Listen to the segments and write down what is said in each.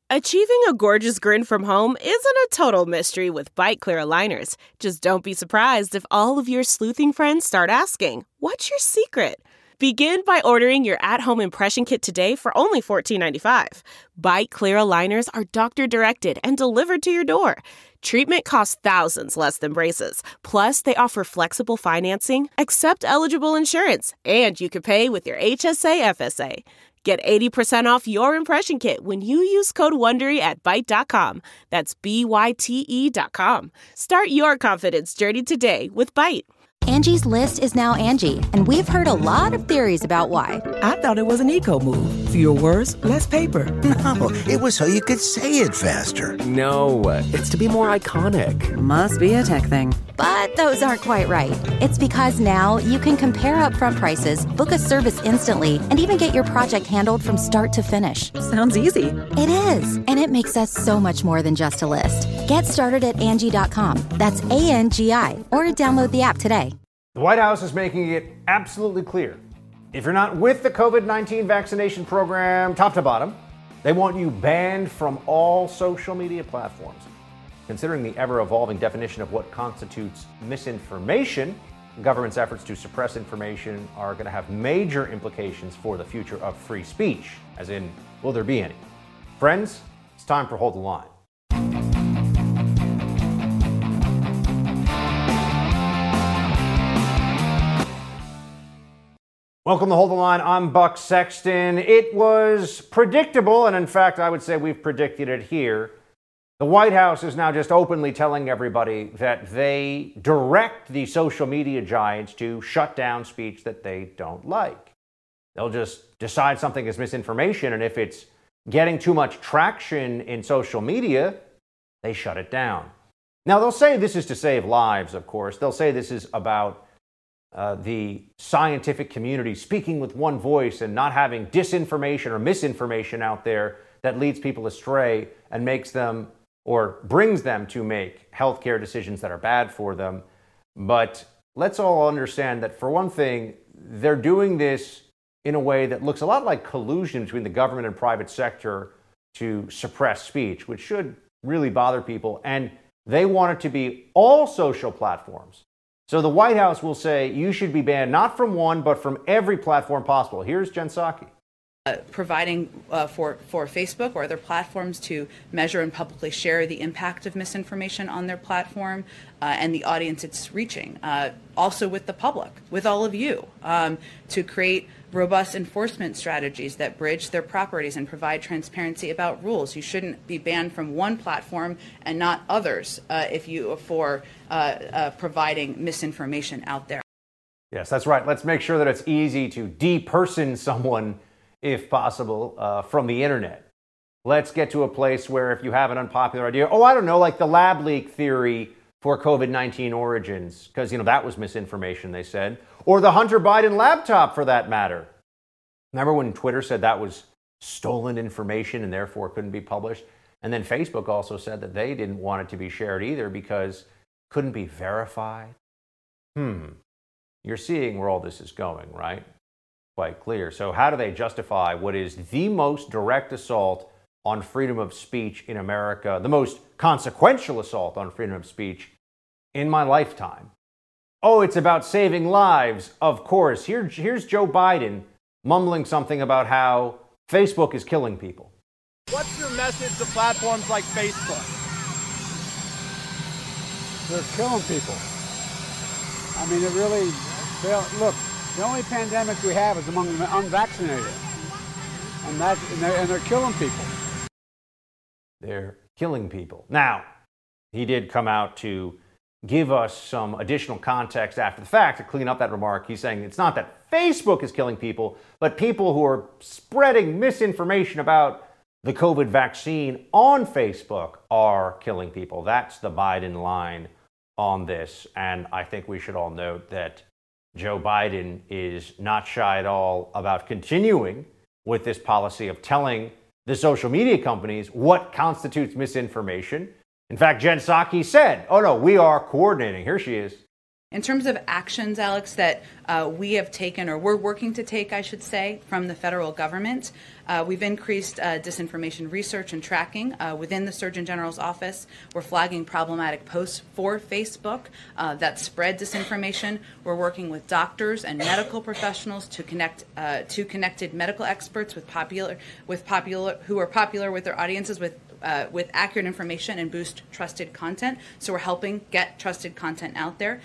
Achieving a gorgeous grin from home isn't a total mystery with Byte Clear aligners. Just don't be surprised if all of your sleuthing friends start asking, "What's your secret?" Begin by ordering your at-home impression kit today for only $14.95. Byte Clear aligners are doctor-directed and delivered to your door. Treatment costs thousands less than braces. Plus, they offer flexible financing, accept eligible insurance, and you can pay with your HSA FSA. Get 80% off your impression kit when you use code WONDERY at Byte.com. That's BYTE.com. Start your confidence journey today with Byte. Angie's List is now Angie, and we've heard a lot of theories about why. I thought it was an eco move. Fewer words, less paper. No, it was so you could say it faster. No, it's to be more iconic. Must be a tech thing. But those aren't quite right. It's because now you can compare upfront prices, book a service instantly, and even get your project handled from start to finish. Sounds easy. It is, and it makes us so much more than just a list. Get started at Angie.com. That's ANGI, or download the app today. The White House is making it absolutely clear. If you're not with the COVID-19 vaccination program, top to bottom, they want you banned from all social media platforms. Considering the ever-evolving definition of what constitutes misinformation, the government's efforts to suppress information are going to have major implications for the future of free speech, as in, will there be any? Friends, it's time for Hold the Line. Welcome to Hold the Line. I'm Buck Sexton. It was predictable, and in fact, I would say we've predicted it here. The White House is now just openly telling everybody that they direct the social media giants to shut down speech that they don't like. They'll just decide something is misinformation, and if it's getting too much traction in social media, they shut it down. Now, they'll say this is to save lives, of course. They'll say this is about the scientific community speaking with one voice and not having disinformation or misinformation out there that leads people astray and makes them or brings them to make healthcare decisions that are bad for them. But let's all understand that, for one thing, they're doing this in a way that looks a lot like collusion between the government and private sector to suppress speech, which should really bother people. And they want it to be all social platforms. So the White House will say you should be banned not from one, but from every platform possible. Here's Jen Psaki. Providing for Facebook or other platforms to measure and publicly share the impact of misinformation on their platform and the audience it's reaching. Also with the public, with all of you, to create robust enforcement strategies that bridge their properties and provide transparency about rules. You shouldn't be banned from one platform and not others for providing misinformation out there. Yes, that's right. Let's make sure that it's easy to deperson someone, if possible, from the internet. Let's get to a place where if you have an unpopular idea, I don't know, like the lab leak theory for COVID-19 origins, because, that was misinformation, they said, or the Hunter Biden laptop, for that matter. Remember when Twitter said that was stolen information and therefore couldn't be published? And then Facebook also said that they didn't want it to be shared either because it couldn't be verified. You're seeing where all this is going, right? Quite clear. So how do they justify what is the most direct assault on freedom of speech in America, the most consequential assault on freedom of speech in my lifetime? Oh, it's about saving lives. Of course. Here's Joe Biden mumbling something about how Facebook is killing people. What's your message to platforms like Facebook? They're killing people. I mean, look, the only pandemic we have is among the unvaccinated. And they're killing people. They're killing people. Now, he did come out to give us some additional context after the fact to clean up that remark. He's saying it's not that Facebook is killing people, but people who are spreading misinformation about the COVID vaccine on Facebook are killing people. That's the Biden line on this. And I think we should all note that Joe Biden is not shy at all about continuing with this policy of telling the social media companies what constitutes misinformation. In fact, Jen Psaki said, oh no, we are coordinating. Here she is. In terms of actions, Alex, that we have taken, or we're working to take, I should say, from the federal government, we've increased disinformation research and tracking within the Surgeon General's office. We're flagging problematic posts for Facebook that spread disinformation. We're working with doctors and medical professionals to connect to connected medical experts who are popular with their audiences with accurate information and boost trusted content. So we're helping get trusted content out there.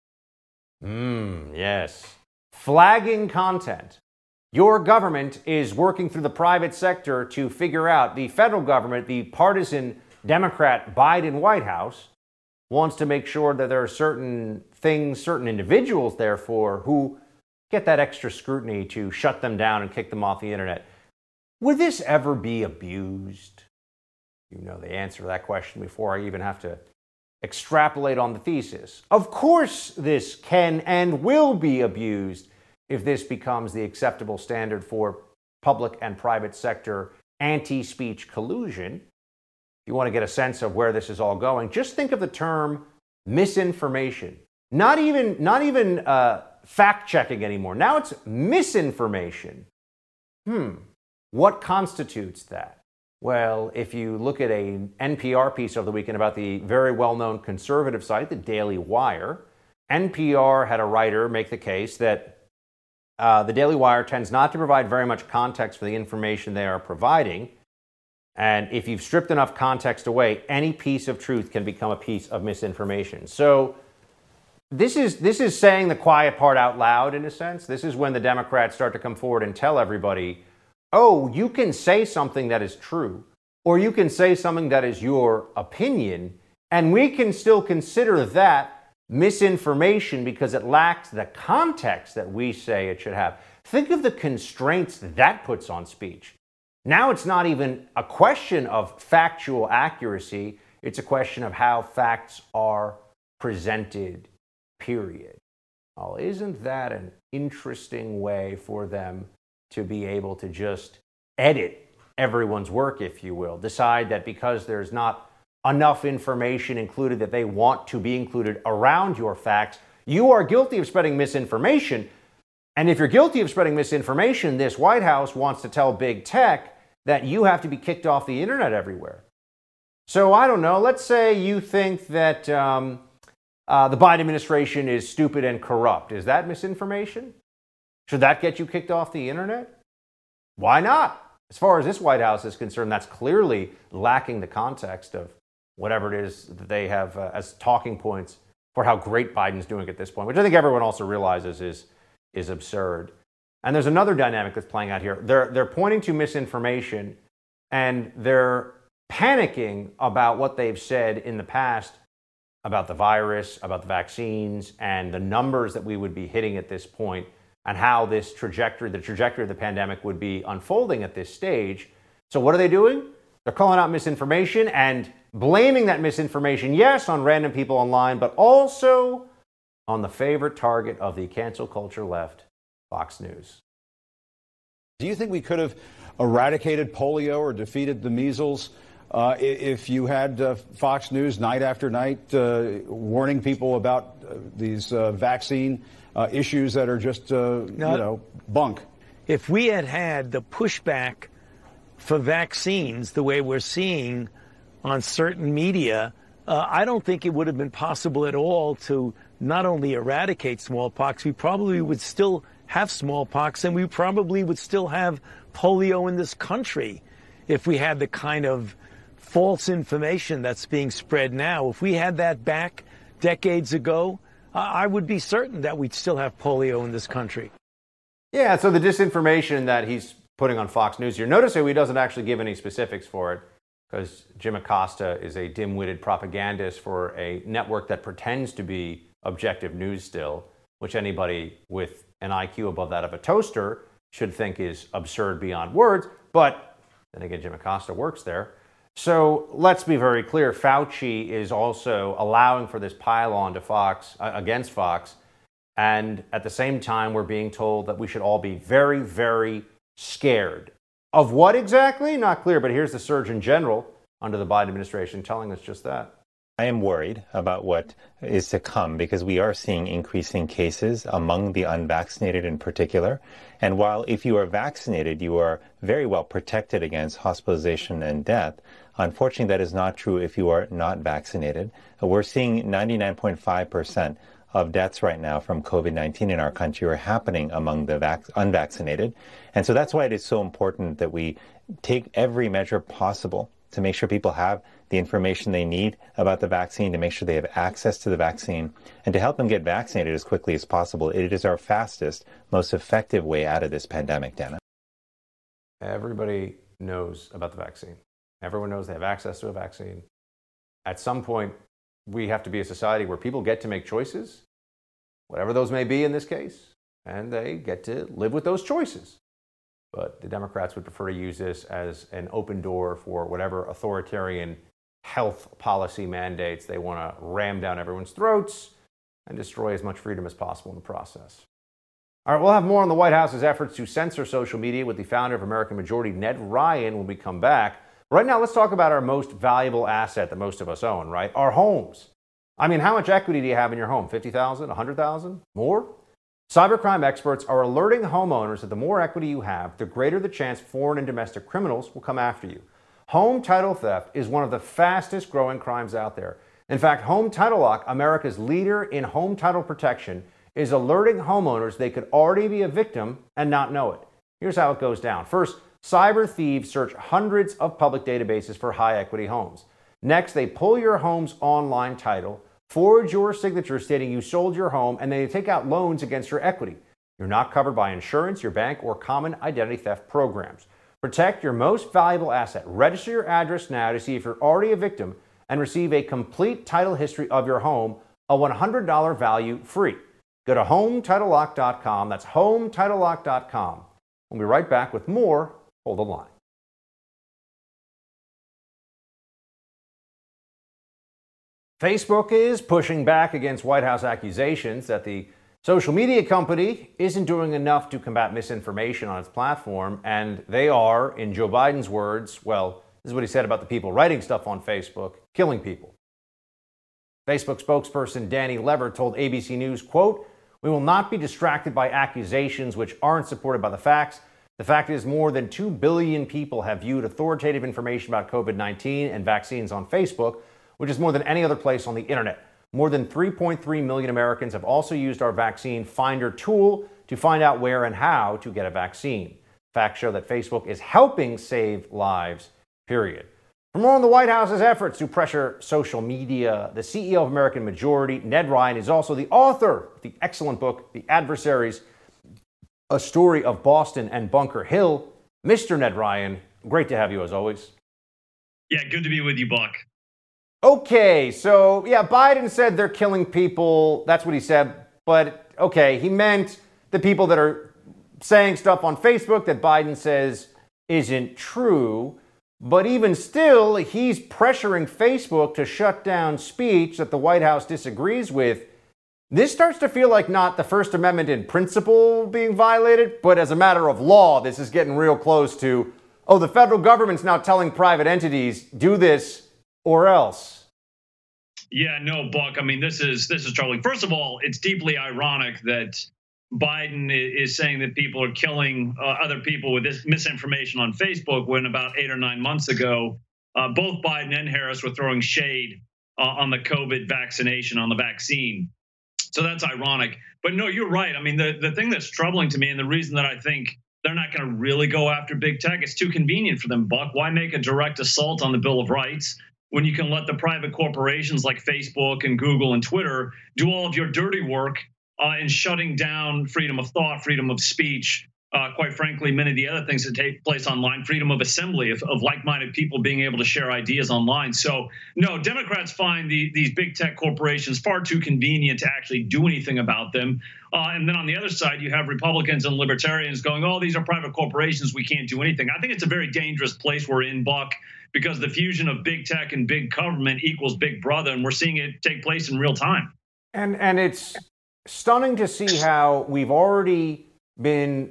Yes. Flagging content. Your government is working through the private sector to figure out, the federal government, the partisan Democrat Biden White House, wants to make sure that there are certain things, certain individuals, therefore, who get that extra scrutiny to shut them down and kick them off the internet. Would this ever be abused? You know the answer to that question before I even have to extrapolate on the thesis. Of course, this can and will be abused if this becomes the acceptable standard for public and private sector anti-speech collusion. If you want to get a sense of where this is all going, just think of the term misinformation. Not even fact-checking anymore. Now it's misinformation. What constitutes that? Well, if you look at an NPR piece over the weekend about the very well-known conservative site, the Daily Wire, NPR had a writer make the case that the Daily Wire tends not to provide very much context for the information they are providing. And if you've stripped enough context away, any piece of truth can become a piece of misinformation. So this is saying the quiet part out loud, in a sense. This is when the Democrats start to come forward and tell everybody, oh, you can say something that is true, or you can say something that is your opinion, and we can still consider that misinformation because it lacks the context that we say it should have. Think of the constraints that puts on speech. Now it's not even a question of factual accuracy, it's a question of how facts are presented, period. Well, isn't that an interesting way for them to be able to just edit everyone's work, if you will, decide that because there's not enough information included that they want to be included around your facts, you are guilty of spreading misinformation. And if you're guilty of spreading misinformation, this White House wants to tell big tech that you have to be kicked off the internet everywhere. So I don't know, let's say you think that the Biden administration is stupid and corrupt. Is that misinformation? Should that get you kicked off the internet? Why not? As far as this White House is concerned, that's clearly lacking the context of whatever it is that they have as talking points for how great Biden's doing at this point, which I think everyone also realizes is absurd. And there's another dynamic that's playing out here. They're pointing to misinformation, and they're panicking about what they've said in the past about the virus, about the vaccines, and the numbers that we would be hitting at this point, and how this trajectory, the trajectory of the pandemic would be unfolding at this stage. So what are they doing? They're calling out misinformation and blaming that misinformation, yes, on random people online, but also on the favorite target of the cancel culture left, Fox News. Do you think we could have eradicated polio or defeated the measles if you had Fox News night after night warning people about these vaccine issues that are just, bunk? If we had had the pushback for vaccines the way we're seeing on certain media, I don't think it would have been possible at all to not only eradicate smallpox, we probably would still have smallpox, and we probably would still have polio in this country if we had the kind of false information that's being spread now. If we had that back decades ago, I would be certain that we'd still have polio in this country. Yeah, so the disinformation that he's putting on Fox News here, notice how he doesn't actually give any specifics for it, because Jim Acosta is a dim-witted propagandist for a network that pretends to be objective news still, which anybody with an IQ above that of a toaster should think is absurd beyond words. But then again, Jim Acosta works there. So let's be very clear. Fauci is also allowing for this pile-on to Fox, against Fox. And at the same time, we're being told that we should all be very, very scared. Of what exactly? Not clear. But here's the Surgeon General under the Biden administration telling us just that. I am worried about what is to come because we are seeing increasing cases among the unvaccinated in particular. And while if you are vaccinated, you are very well protected against hospitalization and death, unfortunately, that is not true if you are not vaccinated. We're seeing 99.5% of deaths right now from COVID-19 in our country are happening among the unvaccinated. And so that's why it is so important that we take every measure possible to make sure people have the information they need about the vaccine, to make sure they have access to the vaccine, and to help them get vaccinated as quickly as possible. It is our fastest, most effective way out of this pandemic, Dana. Everybody knows about the vaccine. Everyone knows they have access to a vaccine. At some point, we have to be a society where people get to make choices, whatever those may be in this case, and they get to live with those choices. But the Democrats would prefer to use this as an open door for whatever authoritarian health policy mandates they want to ram down everyone's throats and destroy as much freedom as possible in the process. All right, we'll have more on the White House's efforts to censor social media with the founder of American Majority, Ned Ryan, when we come back. Right now, let's talk about our most valuable asset that most of us own, right? Our homes. I mean, how much equity do you have in your home? 50,000, 100,000, more? Cybercrime experts are alerting homeowners that the more equity you have, the greater the chance foreign and domestic criminals will come after you. Home title theft is one of the fastest growing crimes out there. In fact, Home Title Lock, America's leader in home title protection, is alerting homeowners they could already be a victim and not know it. Here's how it goes down. First, cyber thieves search hundreds of public databases for high equity homes. Next, they pull your home's online title, forge your signature stating you sold your home, and then they take out loans against your equity. You're not covered by insurance, your bank, or common identity theft programs. Protect your most valuable asset. Register your address now to see if you're already a victim and receive a complete title history of your home, a $100 value free. Go to HomeTitleLock.com. That's HomeTitleLock.com. We'll be right back with more. Hold the line. Facebook is pushing back against White House accusations that the social media company isn't doing enough to combat misinformation on its platform, and they are, in Joe Biden's words, well, this is what he said about the people writing stuff on Facebook, killing people. Facebook spokesperson Danny Lever told ABC News, quote, "We will not be distracted by accusations which aren't supported by the facts. The fact is more than 2 billion people have viewed authoritative information about COVID-19 and vaccines on Facebook, which is more than any other place on the internet. More than 3.3 million Americans have also used our vaccine finder tool to find out where and how to get a vaccine. Facts show that Facebook is helping save lives, period." For more on the White House's efforts to pressure social media, the CEO of American Majority, Ned Ryan, is also the author of the excellent book, The Adversaries, a story of Boston and Bunker Hill. Mr. Ned Ryan, great to have you as always. Yeah, good to be with you, Buck. Okay, so yeah, Biden said they're killing people. That's what he said. But okay, he meant the people that are saying stuff on Facebook that Biden says isn't true. But even still, he's pressuring Facebook to shut down speech that the White House disagrees with. This starts to feel like not the First Amendment in principle being violated, but as a matter of law, this is getting real close to, oh, the federal government's now telling private entities, do this or else. Yeah, no, Buck. I mean, this is troubling. First of all, it's deeply ironic that Biden is saying that people are killing other people with this misinformation on Facebook, when about 8 or 9 months ago, both Biden and Harris were throwing shade on the COVID vaccination, on the vaccine. So that's ironic. But no, you're right. I mean, the thing that's troubling to me, and the reason that I think they're not going to really go after big tech, it's too convenient for them, Buck. Why make a direct assault on the Bill of Rights when you can let the private corporations like Facebook and Google and Twitter do all of your dirty work in shutting down freedom of thought, freedom of speech, quite frankly, many of the other things that take place online, freedom of assembly, of like-minded people being able to share ideas online. So, no, Democrats find these big tech corporations far too convenient to actually do anything about them. And then on the other side, you have Republicans and libertarians going, oh, these are private corporations, we can't do anything. I think it's a very dangerous place we're in, Buck, because the fusion of big tech and big government equals big brother, and we're seeing it take place in real time. And it's stunning to see how we've already been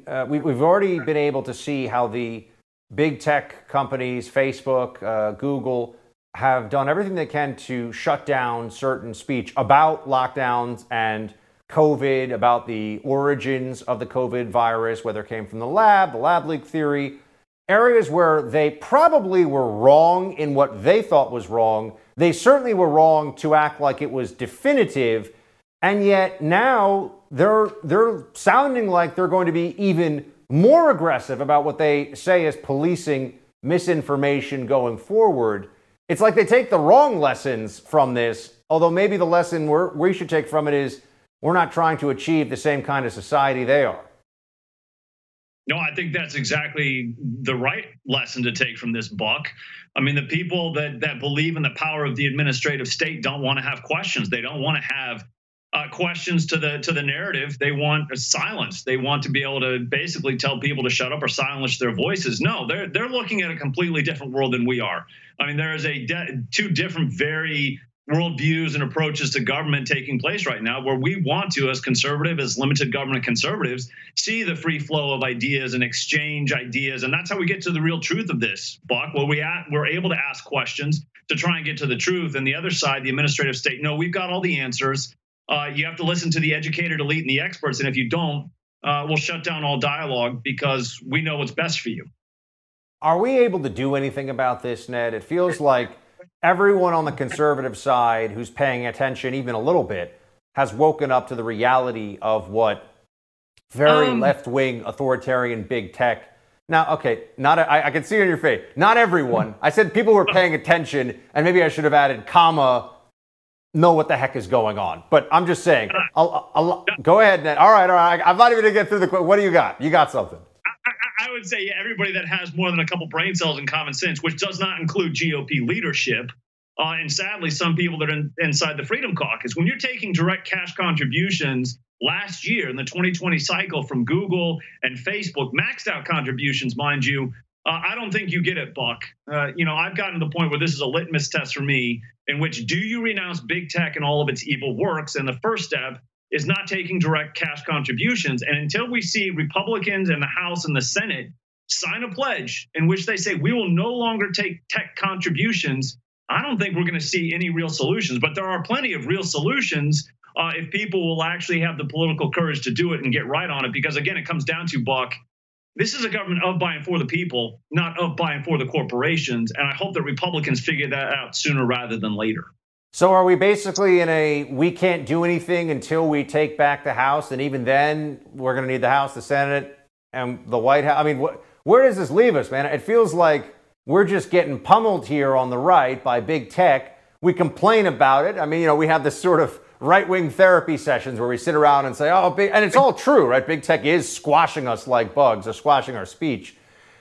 able to see how the big tech companies, Facebook, Google, have done everything they can to shut down certain speech about lockdowns and COVID, about the origins of the COVID virus, whether it came from the lab leak theory, areas where they probably were wrong in what they thought was wrong. They certainly were wrong to act like it was definitive. And yet now they're sounding like they're going to be even more aggressive about what they say is policing misinformation going forward. It's like they take the wrong lessons from this, although maybe the lesson we should take from it is we're not trying to achieve the same kind of society they are. No, I think that's exactly the right lesson to take from this, Buck. I mean, the people that believe in the power of the administrative state don't want to have questions. They don't want to have questions to the narrative. They want a silence. They want to be able to basically tell people to shut up or silence their voices. No, they're looking at a completely different world than we are. I mean, there is two different very worldviews and approaches to government taking place right now, where we want to, as conservative, as limited government conservatives, see the free flow of ideas and exchange ideas. And that's how we get to the real truth of this, Buck, where we're able to ask questions to try and get to the truth. And the other side, the administrative state, no, we've got all the answers. You have to listen to the educated elite and the experts. And if you don't, we'll shut down all dialogue because we know what's best for you. Are we able to do anything about this, Ned? It feels like everyone on the conservative side who's paying attention even a little bit has woken up to the reality of what very left-wing authoritarian big tech. Now, okay, I can see it in your face. Not everyone. I said people were paying attention, and maybe I should have added comma, know what the heck is going on. But I'm just saying, go ahead, Ned. All right. I'm not even going to get through the question. What do you got? You got something. I would say everybody that has more than a couple brain cells and common sense, which does not include GOP leadership, and sadly, some people that are inside the Freedom Caucus. When you're taking direct cash contributions last year in the 2020 cycle from Google and Facebook, maxed out contributions, mind you, I don't think you get it, Buck. I've gotten to the point where this is a litmus test for me, in which do you renounce big tech and all of its evil works? And the first step is not taking direct cash contributions. And until we see Republicans in the House and the Senate sign a pledge in which they say we will no longer take tech contributions, I don't think we're going to see any real solutions. But there are plenty of real solutions if people will actually have the political courage to do it and get right on it. Because, again, it comes down to, Buck, this is a government of, by, and for the people, not of, by, and for the corporations. And I hope that Republicans figure that out sooner rather than later. So are we basically in a we can't do anything until we take back the House, and even then we're going to need the House, the Senate, and the White House? I mean, where does this leave us, man? It feels like we're just getting pummeled here on the right by big tech. We complain about it. I mean, we have this sort of right-wing therapy sessions where we sit around and say, and it's all true, right? Big tech is squashing us like bugs or squashing our speech.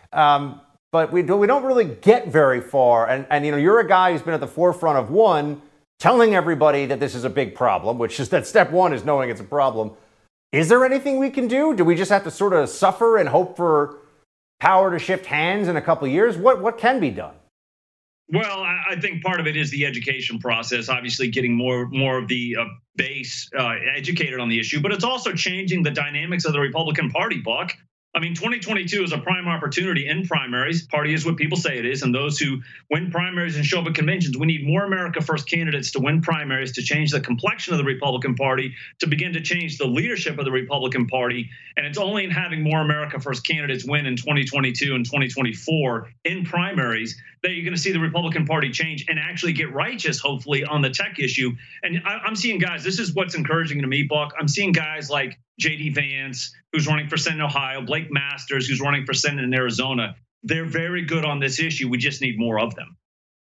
But we don't really get very far. And you're a guy who's been at the forefront of telling everybody that this is a big problem, which is that step one is knowing it's a problem. Is there anything we can do? Do we just have to sort of suffer and hope for power to shift hands in a couple of years? What can be done? Well, I think part of it is the education process, obviously getting more of the base educated on the issue, but it's also changing the dynamics of the Republican Party, Buck. I mean, 2022 is a prime opportunity in primaries. Party is what people say it is. And those who win primaries and show up at conventions, we need more America First candidates to win primaries, to change the complexion of the Republican Party, to begin to change the leadership of the Republican Party. And it's only in having more America First candidates win in 2022 and 2024 in primaries that you're going to see the Republican Party change and actually get righteous, hopefully, on the tech issue. And I'm seeing guys, this is what's encouraging to me, Buck. I'm seeing guys like J.D. Vance, who's running for Senate in Ohio, Blake Masters, who's running for Senate in Arizona. They're very good on this issue. We just need more of them.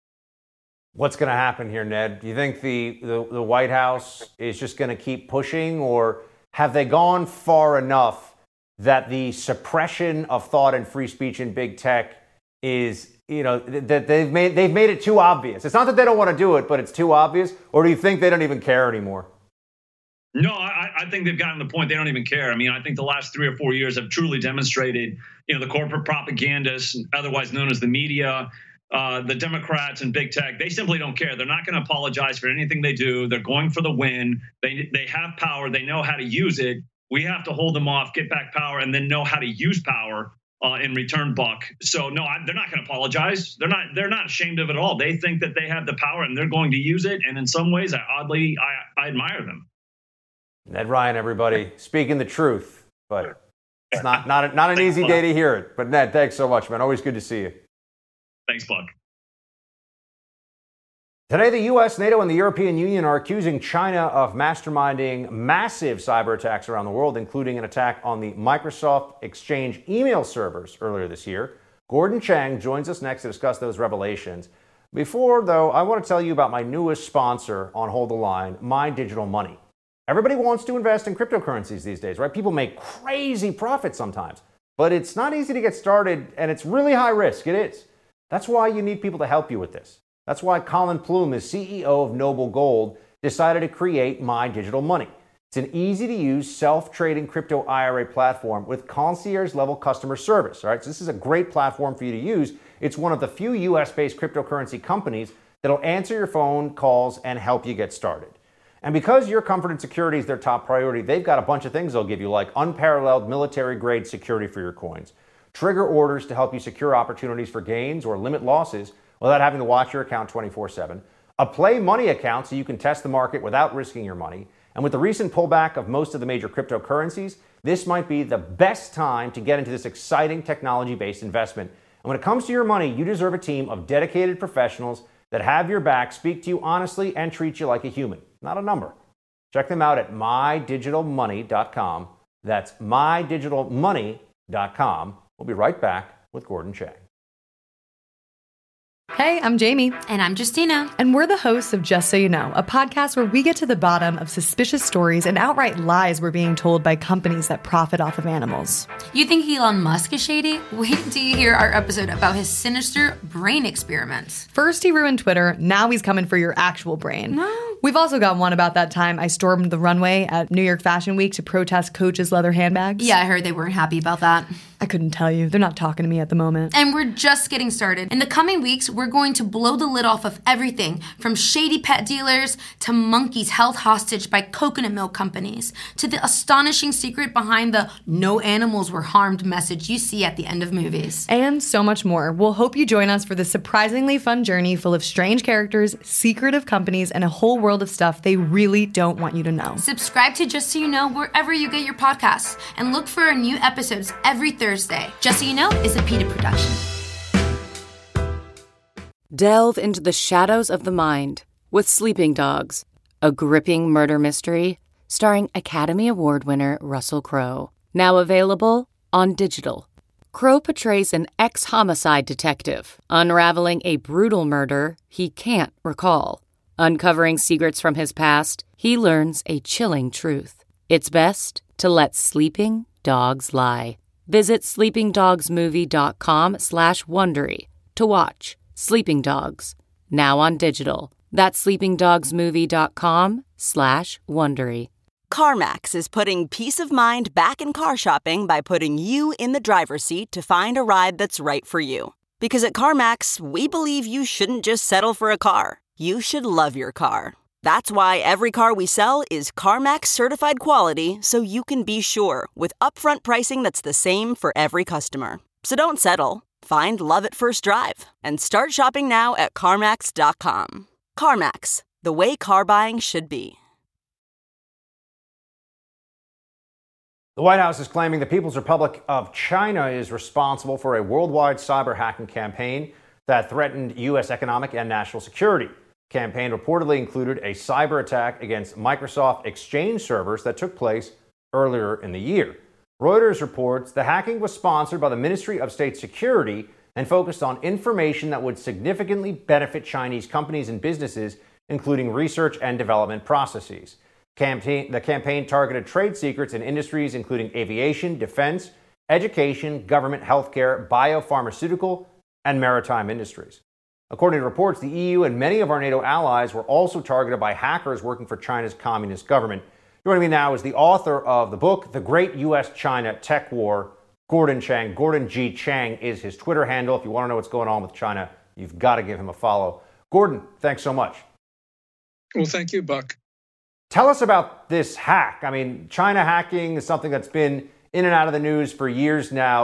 What's going to happen here, Ned? Do you think the White House is just going to keep pushing, or have they gone far enough that the suppression of thought and free speech in big tech is, that they've made it too obvious? It's not that they don't want to do it, but it's too obvious. Or do you think they don't even care anymore? No, I think they've gotten to the point they don't even care. I mean, I think the last 3 or 4 years have truly demonstrated, the corporate propagandists, otherwise known as the media, the Democrats and big tech, they simply don't care. They're not going to apologize for anything they do. They're going for the win. They have power. They know how to use it. We have to hold them off, get back power, and then know how to use power. in return, Buck. So no, they're not going to apologize. They're not ashamed of it at all. They think that they have the power and they're going to use it. And in some ways, I admire them. Ned Ryan, everybody, speaking the truth, but it's not an easy day to hear it. But Ned, thanks so much, man. Always good to see you. Thanks, Buck. Today, the U.S., NATO, and the European Union are accusing China of masterminding massive cyber attacks around the world, including an attack on the Microsoft Exchange email servers earlier this year. Gordon Chang joins us next to discuss those revelations. Before, though, I want to tell you about my newest sponsor on Hold the Line, My Digital Money. Everybody wants to invest in cryptocurrencies these days, right? People make crazy profits sometimes, but it's not easy to get started, and it's really high risk. It is. That's why you need people to help you with this. That's why Colin Plume, the CEO of Noble Gold, decided to create My Digital Money. It's an easy-to-use, self-trading crypto IRA platform with concierge-level customer service. All right, so this is a great platform for you to use. It's one of the few U.S.-based cryptocurrency companies that'll answer your phone calls and help you get started. And because your comfort and security is their top priority, they've got a bunch of things they'll give you, like unparalleled military-grade security for your coins, trigger orders to help you secure opportunities for gains or limit losses without having to watch your account 24/7, a play money account so you can test the market without risking your money. And with the recent pullback of most of the major cryptocurrencies, this might be the best time to get into this exciting technology-based investment. And when it comes to your money, you deserve a team of dedicated professionals that have your back, speak to you honestly, and treat you like a human, not a number. Check them out at mydigitalmoney.com. That's mydigitalmoney.com. We'll be right back with Gordon Chang. Hey, I'm Jamie. And I'm Justina. And we're the hosts of Just So You Know, a podcast where we get to the bottom of suspicious stories and outright lies we're being told by companies that profit off of animals. You think Elon Musk is shady? Wait till you hear our episode about his sinister brain experiments. First he ruined Twitter, now he's coming for your actual brain. No. We've also got one about that time I stormed the runway at New York Fashion Week to protest Coach's leather handbags. Yeah, I heard they weren't happy about that. I couldn't tell you. They're not talking to me at the moment. And we're just getting started. In the coming weeks, we're going to blow the lid off of everything from shady pet dealers to monkeys held hostage by coconut milk companies to the astonishing secret behind the no animals were harmed message you see at the end of movies. And so much more. We'll hope you join us for this surprisingly fun journey full of strange characters, secretive companies, and a whole world of stuff they really don't want you to know. Subscribe to Just So You Know wherever you get your podcasts and look for our new episodes every Thursday. Just So You Know is a PETA production. Delve into the shadows of the mind with Sleeping Dogs, a gripping murder mystery starring Academy Award winner Russell Crowe. Now available on digital. Crowe portrays an ex-homicide detective unraveling a brutal murder he can't recall. Uncovering secrets from his past, he learns a chilling truth. It's best to let sleeping dogs lie. Visit sleepingdogsmovie.com/Wondery to watch Sleeping Dogs, now on digital. That's sleepingdogsmovie.com/Wondery. CarMax is putting peace of mind back in car shopping by putting you in the driver's seat to find a ride that's right for you. Because at CarMax, we believe you shouldn't just settle for a car. You should love your car. That's why every car we sell is CarMax certified quality, so you can be sure with upfront pricing that's the same for every customer. So don't settle. Find love at first drive and start shopping now at CarMax.com. CarMax, the way car buying should be. The White House is claiming the People's Republic of China is responsible for a worldwide cyber hacking campaign that threatened U.S. economic and national security. The campaign reportedly included a cyber attack against Microsoft Exchange servers that took place earlier in the year. Reuters reports the hacking was sponsored by the Ministry of State Security and focused on information that would significantly benefit Chinese companies and businesses, including research and development processes. The campaign targeted trade secrets in industries including aviation, defense, education, government, healthcare, biopharmaceutical, and maritime industries. According to reports, the EU and many of our NATO allies were also targeted by hackers working for China's communist government. Joining me now is the author of the book, The Great U.S.-China Tech War, Gordon Chang. Gordon G. Chang is his Twitter handle. If you want to know what's going on with China, you've got to give him a follow. Gordon, thanks so much. Well, thank you, Buck. Tell us about this hack. I mean, China hacking is something that's been in and out of the news for years now,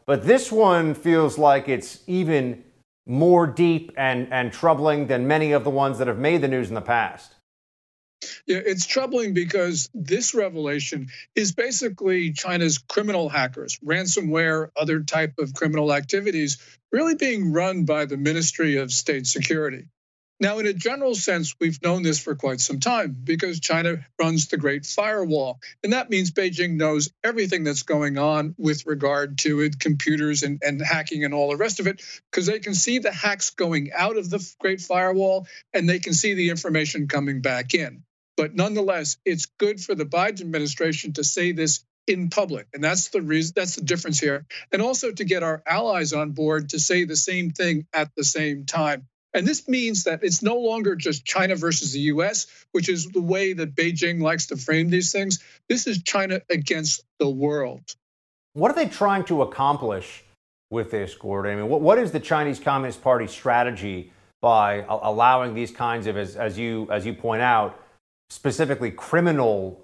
But this one feels like it's even more deep and troubling than many of the ones that have made the news in the past. Yeah, it's troubling because this revelation is basically China's criminal hackers, ransomware, other type of criminal activities really being run by the Ministry of State Security. Now, in a general sense, we've known this for quite some time because China runs the Great Firewall. And that means Beijing knows everything that's going on with regard to it, computers and hacking and all the rest of it, because they can see the hacks going out of the Great Firewall and they can see the information coming back in. But nonetheless, it's good for the Biden administration to say this in public. And that's the reason, that's the difference here. And also to get our allies on board to say the same thing at the same time. And this means that it's no longer just China versus the US, which is the way that Beijing likes to frame these things. This is China against the world. What are they trying to accomplish with this, Gordon? I mean, what is the Chinese Communist Party strategy by allowing these kinds of, as you point out, specifically criminal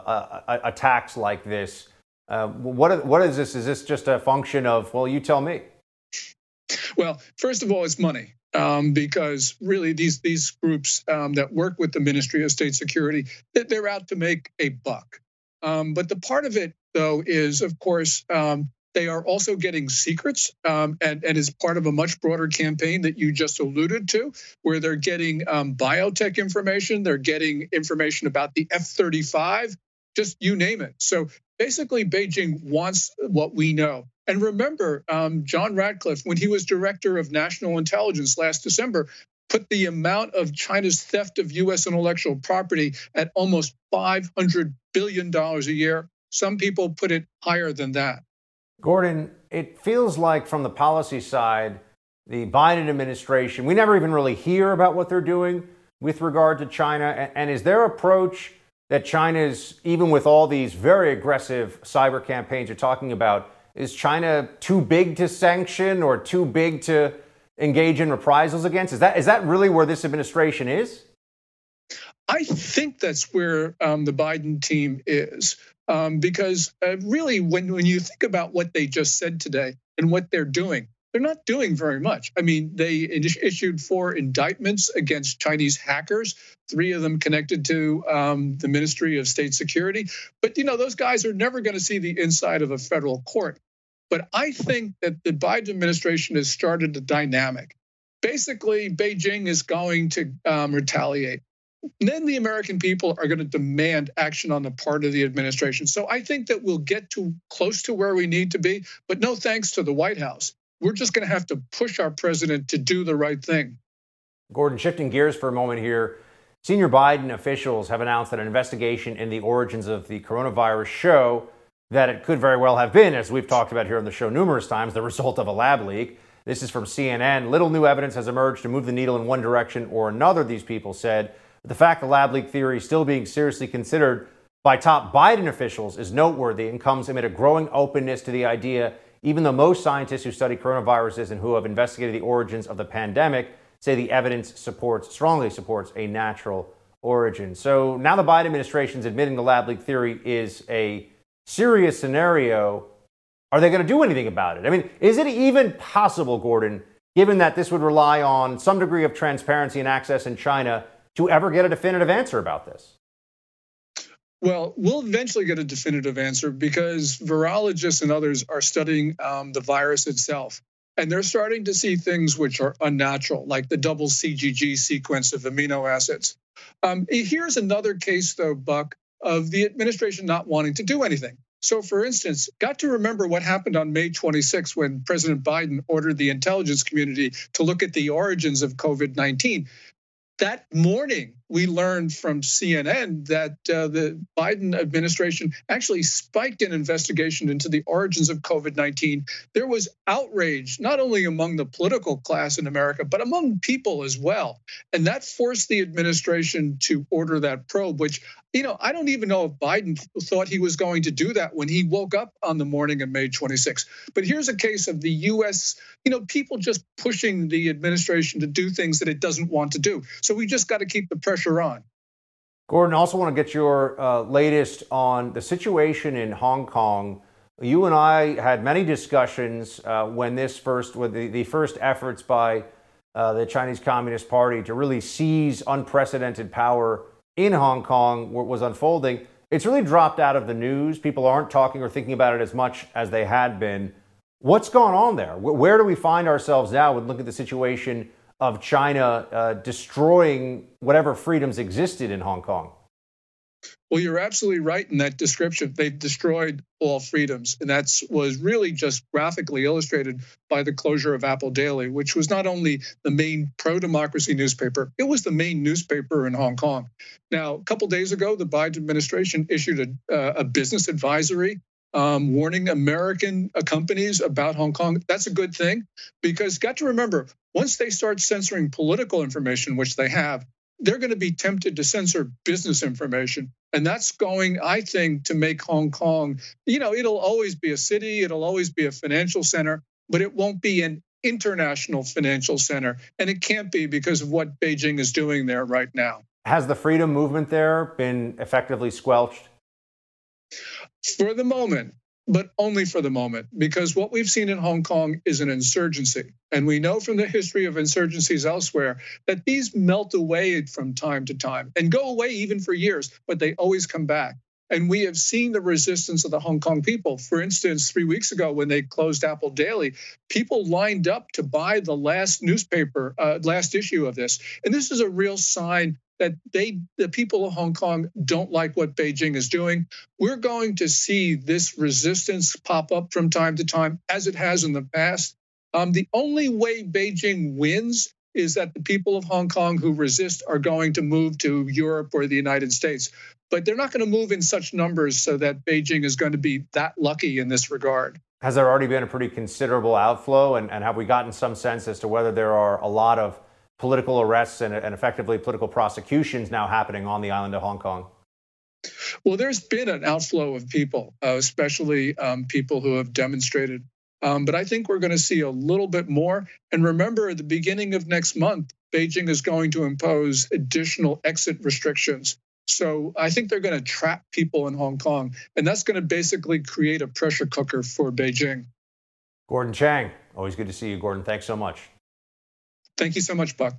attacks like this? What is this? Is this just a function of, well, you tell me? Well, first of all, it's money. Because really these groups that work with the Ministry of State Security, they're out to make a buck. But the part of it, though, is, of course, they are also getting secrets and is part of a much broader campaign that you just alluded to, where they're getting biotech information, they're getting information about the F-35, just you name it. So basically, Beijing wants what we know. And remember, John Ratcliffe, when he was director of national intelligence last December, put the amount of China's theft of U.S. intellectual property at almost $500 billion a year. Some people put it higher than that. Gordon, it feels like from the policy side, the Biden administration, we never even really hear about what they're doing with regard to China. And is their approach that China's, even with all these very aggressive cyber campaigns you're talking about, is China too big to sanction or too big to engage in reprisals against? Is that really where this administration is? I think that's where the Biden team is, because really, when you think about what they just said today and what they're doing very much. I mean, they issued 4 indictments against Chinese hackers, 3 of them connected to the Ministry of State Security. But, those guys are never going to see the inside of a federal court. But I think that the Biden administration has started a dynamic. Basically, Beijing is going to retaliate. And then the American people are going to demand action on the part of the administration. So I think that we'll get close to where we need to be, but no thanks to the White House. We're just going to have to push our president to do the right thing. Gordon, shifting gears for a moment here, senior Biden officials have announced that an investigation in the origins of the coronavirus show that it could very well have been, as we've talked about here on the show numerous times, the result of a lab leak. This is from CNN. Little new evidence has emerged to move the needle in one direction or another, these people said. But the fact the lab leak theory is still being seriously considered by top Biden officials is noteworthy and comes amid a growing openness to the idea, even though most scientists who study coronaviruses and who have investigated the origins of the pandemic say the evidence strongly supports a natural origin. So now the Biden administration is admitting the lab leak theory is a serious scenario. Are they going to do anything about it? I mean, is it even possible, Gordon, given that this would rely on some degree of transparency and access in China, to ever get a definitive answer about this? Well, we'll eventually get a definitive answer because virologists and others are studying the virus itself. And they're starting to see things which are unnatural, like the double CGG sequence of amino acids. Here's another case, though, Buck, of the administration not wanting to do anything. So, for instance, got to remember what happened on May 26 when President Biden ordered the intelligence community to look at the origins of COVID-19. That morning, we learned from CNN that the Biden administration actually spiked an investigation into the origins of COVID-19. There was outrage, not only among the political class in America, but among people as well. And that forced the administration to order that probe, which, I don't even know if Biden thought he was going to do that when he woke up on the morning of May 26. But here's a case of the U.S., people just pushing the administration to do things that it doesn't want to do. So we just got to keep the pressure on. Gordon, I also want to get your latest on the situation in Hong Kong You and I had many discussions when the first efforts by the Chinese Communist Party to really seize unprecedented power in Hong Kong was unfolding. It's really dropped out of the news. People aren't talking or thinking about it as much as they had been. What's going on there? Where do we find ourselves now when looking at the situation of China destroying whatever freedoms existed in Hong Kong? Well, you're absolutely right in that description. They've destroyed all freedoms. And that was really just graphically illustrated by the closure of Apple Daily, which was not only the main pro-democracy newspaper, it was the main newspaper in Hong Kong. Now, a couple days ago, the Biden administration issued a business advisory warning American companies about Hong Kong. That's a good thing, because got to remember, once they start censoring political information, which they have, they're going to be tempted to censor business information. And that's going, I think, to make Hong Kong, it'll always be a city, it'll always be a financial center, but it won't be an international financial center. And it can't be because of what Beijing is doing there right now. Has the freedom movement there been effectively squelched? For the moment, but only for the moment, because what we've seen in Hong Kong is an insurgency. And we know from the history of insurgencies elsewhere that these melt away from time to time and go away even for years, but they always come back. And we have seen the resistance of the Hong Kong people. For instance, 3 weeks ago, when they closed Apple Daily, people lined up to buy the last issue of this. And this is a real sign that the people of Hong Kong don't like what Beijing is doing. We're going to see this resistance pop up from time to time, as it has in the past. The only way Beijing wins is that the people of Hong Kong who resist are going to move to Europe or the United States. But they're not going to move in such numbers so that Beijing is going to be that lucky in this regard. Has there already been a pretty considerable outflow? And have we gotten some sense as to whether there are a lot of political arrests and effectively political prosecutions now happening on the island of Hong Kong? Well, there's been an outflow of people, especially people who have demonstrated. But I think we're going to see a little bit more. And remember, at the beginning of next month, Beijing is going to impose additional exit restrictions. So I think they're going to trap people in Hong Kong. And that's going to basically create a pressure cooker for Beijing. Gordon Chang, always good to see you, Gordon. Thanks so much. Thank you so much, Buck.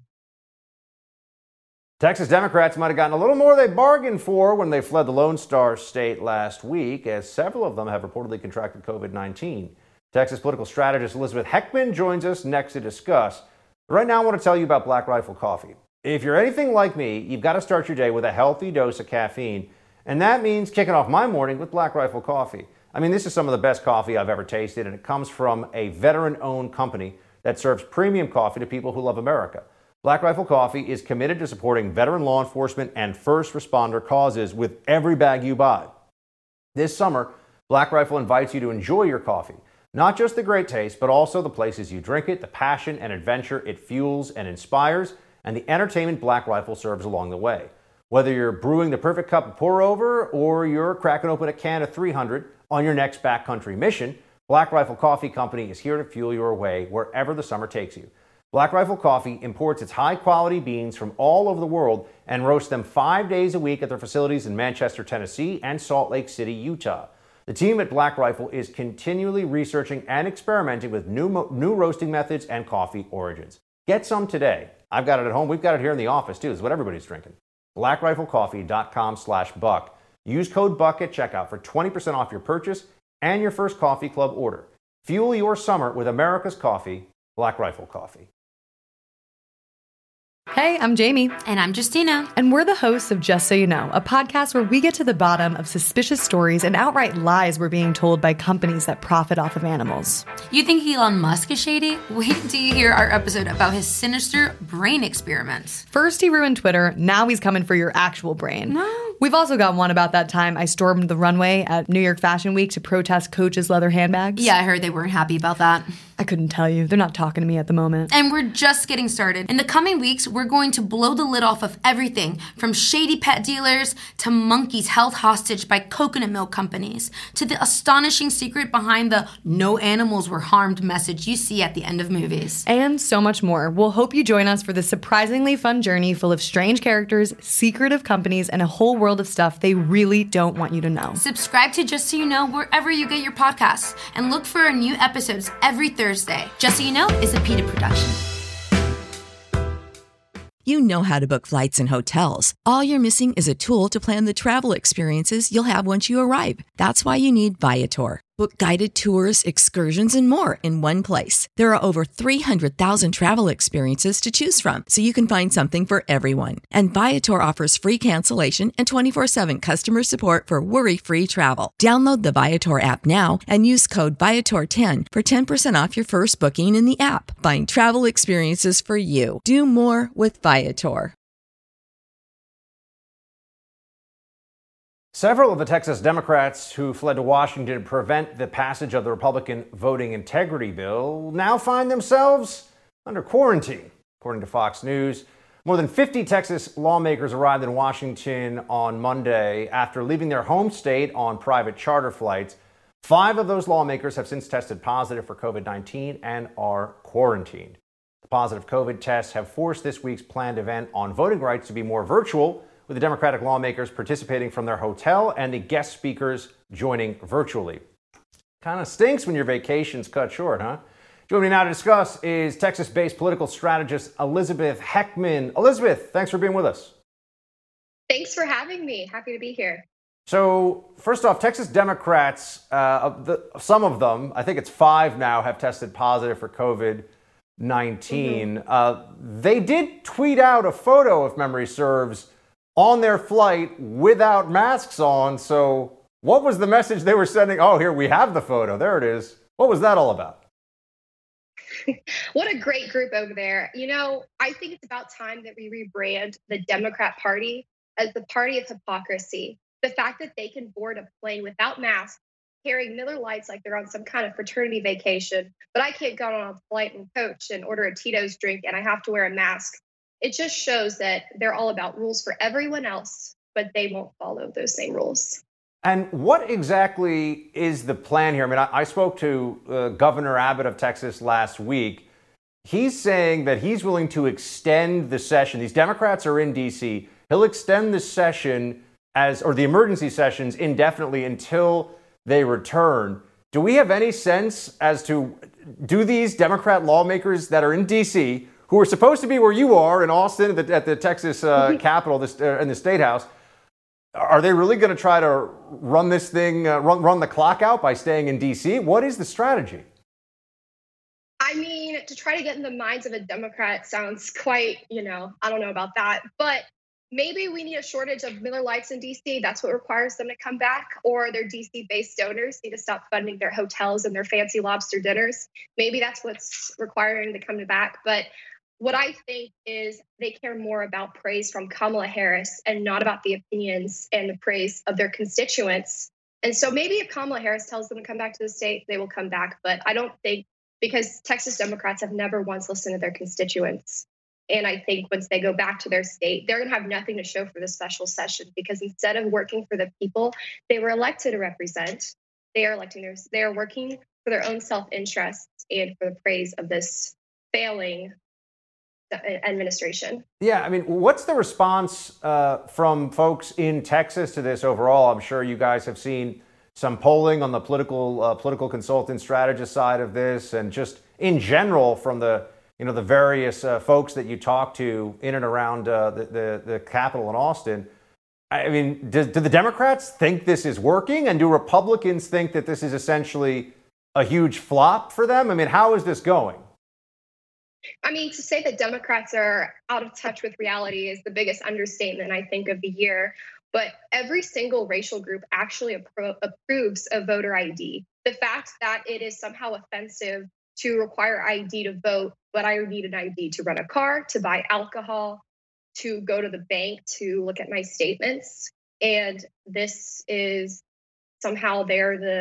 Texas Democrats might have gotten a little more they bargained for when they fled the Lone Star State last week, as several of them have reportedly contracted COVID-19. Texas political strategist Elizabeth Heckman joins us next to discuss. Right now, I want to tell you about Black Rifle Coffee. If you're anything like me, you've got to start your day with a healthy dose of caffeine, and that means kicking off my morning with Black Rifle Coffee. I mean, this is some of the best coffee I've ever tasted, and it comes from a veteran-owned company that serves premium coffee to people who love America. Black Rifle Coffee is committed to supporting veteran law enforcement and first responder causes with every bag you buy. This summer, Black Rifle invites you to enjoy your coffee. Not just the great taste, but also the places you drink it, the passion and adventure it fuels and inspires, and the entertainment Black Rifle serves along the way. Whether you're brewing the perfect cup of pour-over or you're cracking open a can of 300 on your next backcountry mission, Black Rifle Coffee Company is here to fuel your way wherever the summer takes you. Black Rifle Coffee imports its high-quality beans from all over the world and roasts them 5 days a week at their facilities in Manchester, Tennessee and Salt Lake City, Utah. The team at Black Rifle is continually researching and experimenting with new roasting methods and coffee origins. Get some today. I've got it at home. We've got it here in the office, too. It's what everybody's drinking. BlackRifleCoffee.com/Buck. Use code BUCK at checkout for 20% off your purchase and your first coffee club order. Fuel your summer with America's coffee, Black Rifle Coffee. Hey, I'm Jamie. And I'm Justina. And we're the hosts of Just So You Know, a podcast where we get to the bottom of suspicious stories and outright lies we're being told by companies that profit off of animals. You think Elon Musk is shady? Wait till you hear our episode about his sinister brain experiments. First he ruined Twitter, now he's coming for your actual brain. No. We've also got one about that time I stormed the runway at New York Fashion Week to protest Coach's leather handbags. Yeah, I heard they weren't happy about that. I couldn't tell you. They're not talking to me at the moment. And we're just getting started. In the coming weeks, we're going to blow the lid off of everything from shady pet dealers to monkeys held hostage by coconut milk companies to the astonishing secret behind the no animals were harmed message you see at the end of movies. And so much more. We'll hope you join us for this surprisingly fun journey full of strange characters, secretive companies, and a whole world of stuff they really don't want you to know. Subscribe to Just So You Know wherever you get your podcasts and look for our new episodes every Thursday. Just So You Know is a PETA production. You know how to book flights and hotels. All you're missing is a tool to plan the travel experiences you'll have once you arrive. That's why you need Viator. Book guided tours, excursions, and more in one place. There are over 300,000 travel experiences to choose from, so you can find something for everyone. And Viator offers free cancellation and 24/7 customer support for worry-free travel. Download the Viator app now and use code Viator10 for 10% off your first booking in the app. Find travel experiences for you. Do more with Viator. Several of the Texas Democrats who fled to Washington to prevent the passage of the Republican voting integrity bill now find themselves under quarantine. According to Fox News, more than 50 Texas lawmakers arrived in Washington on Monday after leaving their home state on private charter flights. 5 of those lawmakers have since tested positive for COVID-19 and are quarantined. The positive COVID tests have forced this week's planned event on voting rights to be more virtual, with the Democratic lawmakers participating from their hotel and the guest speakers joining virtually. Kind of stinks when your vacation's cut short, huh? Joining me now to discuss is Texas-based political strategist Elizabeth Heckman. Elizabeth, thanks for being with us. Thanks for having me. Happy to be here. So, first off, Texas Democrats, some of them, I think it's 5 now, have tested positive for COVID-19. They did tweet out a photo, if memory serves, on their flight without masks on. So what was the message they were sending? Oh, here we have the photo. There it is. What was that all about? What a great group over there. You know, I think it's about time that we rebrand the Democrat Party as the party of hypocrisy. The fact that they can board a plane without masks, carrying Miller Lights like they're on some kind of fraternity vacation, but I can't go on a flight and coach and order a Tito's drink and I have to wear a mask. It just shows that they're all about rules for everyone else, but they won't follow those same rules. And what exactly is the plan here? I mean, I spoke to Governor Abbott of Texas last week. He's saying that he's willing to extend the session. These Democrats are in D.C. He'll extend the session or the emergency sessions indefinitely until they return. Do we have any sense as to, do these Democrat lawmakers that are in D.C., who are supposed to be where you are in Austin at the Texas Capitol in the State House, are they really going to try to run this thing, run the clock out by staying in D.C.? What is the strategy? I mean, to try to get in the minds of a Democrat sounds quite, I don't know about that. But maybe we need a shortage of Miller Lights in D.C. That's what requires them to come back. Or their D.C.-based donors need to stop funding their hotels and their fancy lobster dinners. Maybe that's what's requiring them to come back. But what I think is they care more about praise from Kamala Harris and not about the opinions and the praise of their constituents. And so maybe if Kamala Harris tells them to come back to the state, they will come back. But I don't think, because Texas Democrats have never once listened to their constituents. And I think once they go back to their state, they're going to have nothing to show for this special session, because instead of working for the people they were elected to represent, they are working for their own self-interests and for the praise of this failing administration. Yeah, I mean, what's the response from folks in Texas to this overall? I'm sure you guys have seen some polling on the political consultant strategist side of this, and just in general from the various folks that you talk to in and around the Capitol in Austin. I mean, do the Democrats think this is working, and do Republicans think that this is essentially a huge flop for them? I mean, how is this going? I mean, to say that Democrats are out of touch with reality is the biggest understatement, I think, of the year. But every single racial group actually approves of voter ID. The fact that it is somehow offensive to require ID to vote, but I need an ID to run a car, to buy alcohol, to go to the bank, to look at my statements. And this is somehow they're the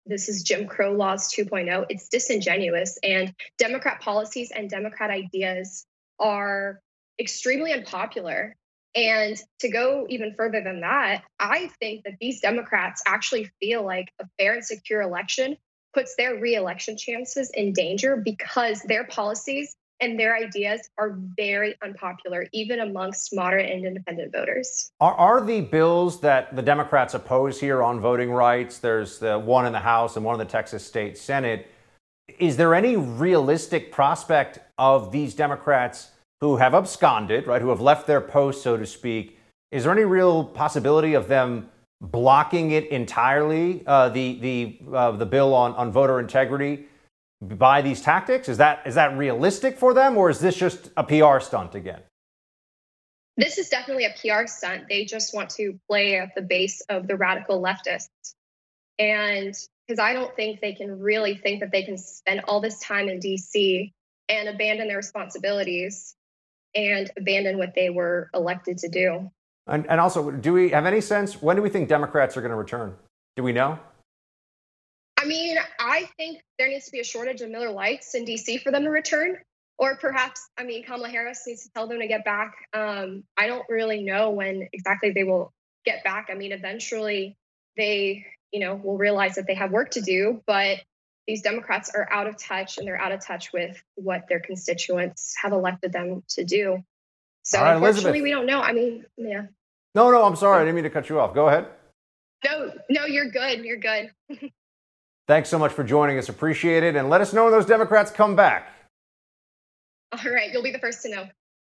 this is Jim Crow laws 2.0. It's disingenuous, and Democrat policies and Democrat ideas are extremely unpopular. And to go even further than that, I think that these Democrats actually feel like a fair and secure election puts their re-election chances in danger because their policies and their ideas are very unpopular, even amongst moderate and independent voters. Are the bills that the Democrats oppose here on voting rights, there's the one in the House and one in the Texas State Senate, is there any realistic prospect of these Democrats who have absconded, right, who have left their post, so to speak, is there any real possibility of them blocking it entirely, the bill on voter integrity, by these tactics? Is that realistic for them, or is this just a PR stunt again? This is definitely a PR stunt. They just want to play at the base of the radical leftists. And because I don't think they can really think that they can spend all this time in DC and abandon their responsibilities and abandon what they were elected to do. And also, do we have any sense, when do we think Democrats are going to return? Do we know? I mean, I think there needs to be a shortage of Miller Lights in DC for them to return. Or perhaps, I mean, Kamala Harris needs to tell them to get back. I don't really know when exactly they will get back. I mean, eventually they, will realize that they have work to do, but these Democrats are out of touch, and they're out of touch with what their constituents have elected them to do. So all right, unfortunately, Elizabeth. we don't know. I mean, yeah. No, I'm sorry. I didn't mean to cut you off. Go ahead. No, you're good. You're good. Thanks so much for joining us. Appreciate it. And let us know when those Democrats come back. All right. You'll be the first to know.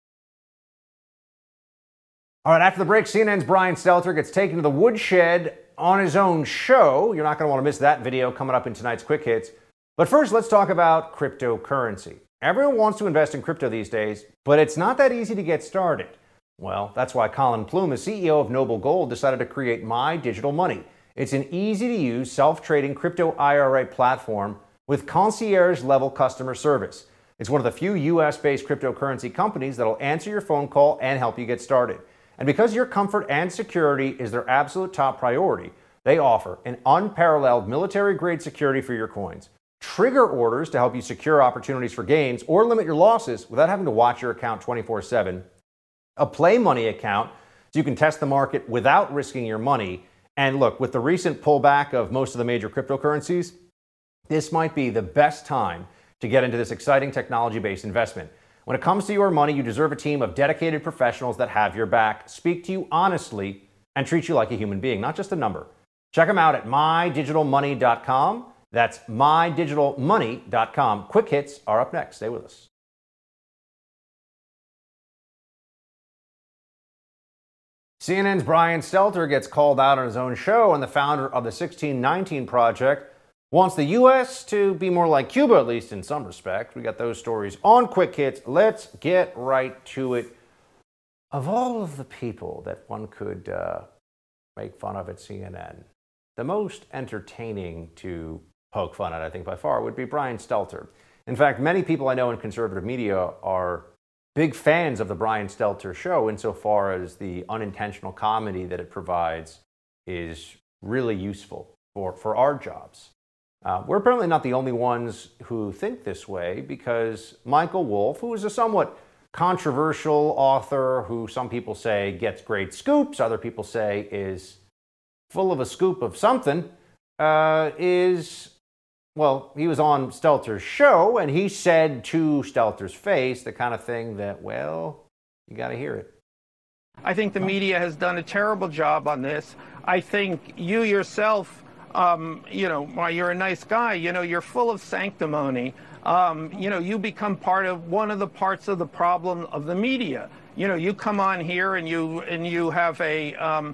All right. After the break, CNN's Brian Stelter gets taken to the woodshed on his own show. You're not going to want to miss that video coming up in tonight's Quick Hits. But first, let's talk about cryptocurrency. Everyone wants to invest in crypto these days, but it's not that easy to get started. Well, that's why Colin Plume, the CEO of Noble Gold, decided to create My Digital Money. It's an easy-to-use, self-trading crypto IRA platform with concierge-level customer service. It's one of the few U.S.-based cryptocurrency companies that'll answer your phone call and help you get started. And because your comfort and security is their absolute top priority, they offer an unparalleled military-grade security for your coins, trigger orders to help you secure opportunities for gains or limit your losses without having to watch your account 24/7, a play money account so you can test the market without risking your money. And look, with the recent pullback of most of the major cryptocurrencies, this might be the best time to get into this exciting technology-based investment. When it comes to your money, you deserve a team of dedicated professionals that have your back, speak to you honestly, and treat you like a human being, not just a number. Check them out at mydigitalmoney.com. That's mydigitalmoney.com. Quick Hits are up next. Stay with us. CNN's Brian Stelter gets called out on his own show, and the founder of the 1619 Project wants the U.S. to be more like Cuba, at least in some respect. We got those stories on Quick Hits. Let's get right to it. Of all of the people that one could make fun of at CNN, the most entertaining to poke fun at, I think, by far, would be Brian Stelter. In fact, many people I know in conservative media are big fans of the Brian Stelter show insofar as the unintentional comedy that it provides is really useful for our jobs. We're apparently not the only ones who think this way, because Michael Wolff, who is a somewhat controversial author who some people say gets great scoops, other people say is full of a scoop of something, he was on Stelter's show, and he said to Stelter's face the kind of thing that, well, you got to hear it. I think the media has done a terrible job on this. I think you yourself, while you're a nice guy, you're full of sanctimony. You become part of one of the parts of the problem of the media. You come on here and you have a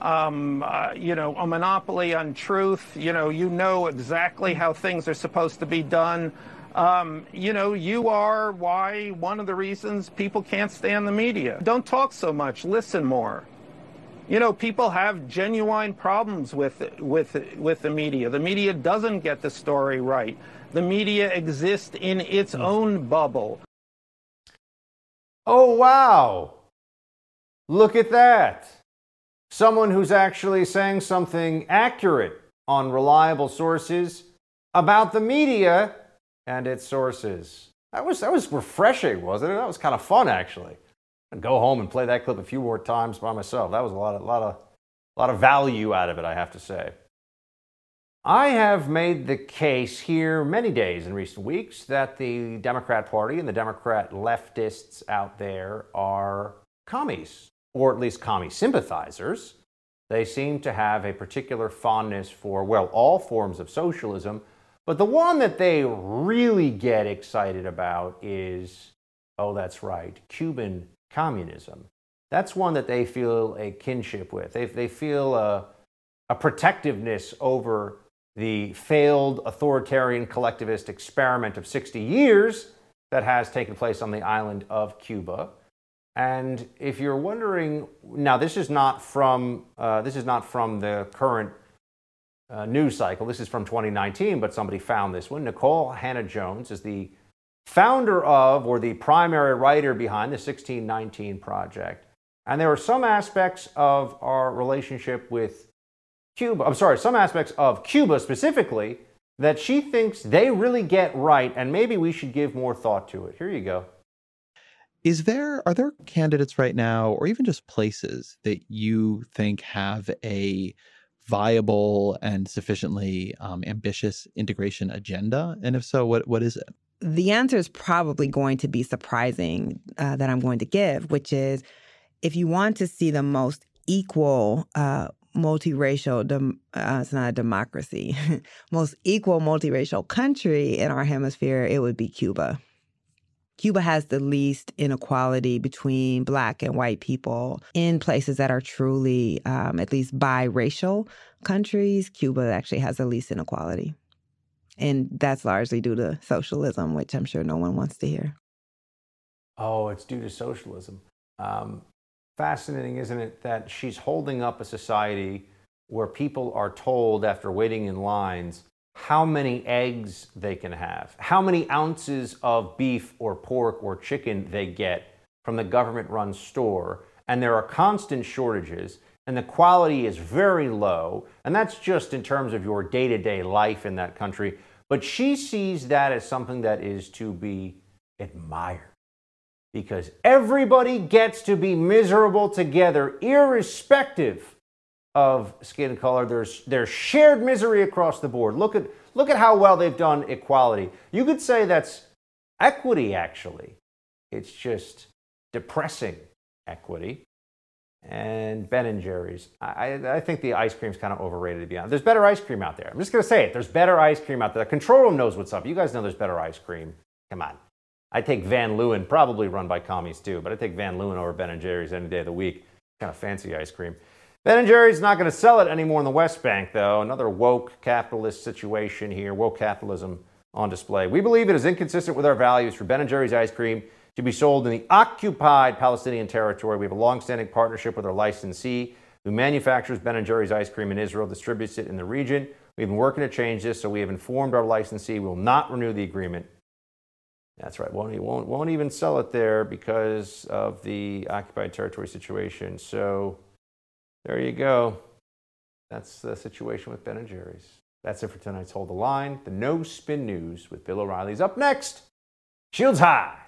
monopoly on truth. You know exactly how things are supposed to be done. You are one of the reasons people can't stand the media. Don't talk so much, listen more. People have genuine problems with the media. The media doesn't get the story right. The media exists in its own bubble. Oh, wow. Look at that. Someone who's actually saying something accurate on reliable sources about the media and its sources. That was refreshing, wasn't it? That was kind of fun, actually. I'd go home and play that clip a few more times by myself. That was a lot of value out of it, I have to say. I have made the case here many days in recent weeks that the Democrat Party and the Democrat leftists out there are commies, or at least commie sympathizers. They seem to have a particular fondness for, well, all forms of socialism, but the one that they really get excited about is, oh, that's right, Cuban communism. That's one that they feel a kinship with. They feel a protectiveness over the failed authoritarian collectivist experiment of 60 years that has taken place on the island of Cuba. And if you're wondering, now this is not from the current news cycle. This is from 2019, but somebody found this one. Nikole Hannah-Jones is the founder of, or the primary writer behind, the 1619 Project. And there are some aspects of our relationship with some aspects of Cuba specifically that she thinks they really get right, and maybe we should give more thought to it. Here you go. Are there candidates right now, or even just places, that you think have a viable and sufficiently ambitious integration agenda? And if so, what is it? The answer is probably going to be surprising that I'm going to give, which is if you want to see the most equal multiracial, it's not a democracy, most equal multiracial country in our hemisphere, it would be Cuba. Cuba has the least inequality between Black and white people in places that are truly, at least biracial countries. Cuba actually has the least inequality. And that's largely due to socialism, which I'm sure no one wants to hear. Oh, it's due to socialism. Fascinating, isn't it, that she's holding up a society where people are told after waiting in lines how many eggs they can have, how many ounces of beef or pork or chicken they get from the government-run store, and there are constant shortages, and the quality is very low, and that's just in terms of your day-to-day life in that country. But she sees that as something that is to be admired, because everybody gets to be miserable together, irrespective of skin color. There's shared misery across the board. Look at how well they've done equality. You could say that's equity, actually. It's just depressing equity. And Ben & Jerry's. I think the ice cream's kind of overrated, to be honest. There's better ice cream out there. I'm just going to say it. There's better ice cream out there. The control room knows what's up. You guys know there's better ice cream. Come on. I take Van Leeuwen, probably run by commies too, but I take Van Leeuwen over Ben & Jerry's any day of the week. Kind of fancy ice cream. Ben & Jerry's not going to sell it anymore in the West Bank, though. Another woke capitalist situation here, woke capitalism on display. We believe it is inconsistent with our values for Ben & Jerry's ice cream to be sold in the occupied Palestinian territory. We have a long-standing partnership with our licensee who manufactures Ben & Jerry's ice cream in Israel, distributes it in the region. We've been working to change this, so we have informed our licensee we will not renew the agreement. That's right. Won't even sell it there because of the occupied territory situation. So there you go. That's the situation with Ben & Jerry's. That's it for tonight's Hold the Line. The No Spin News with Bill O'Reilly's up next. Shields high.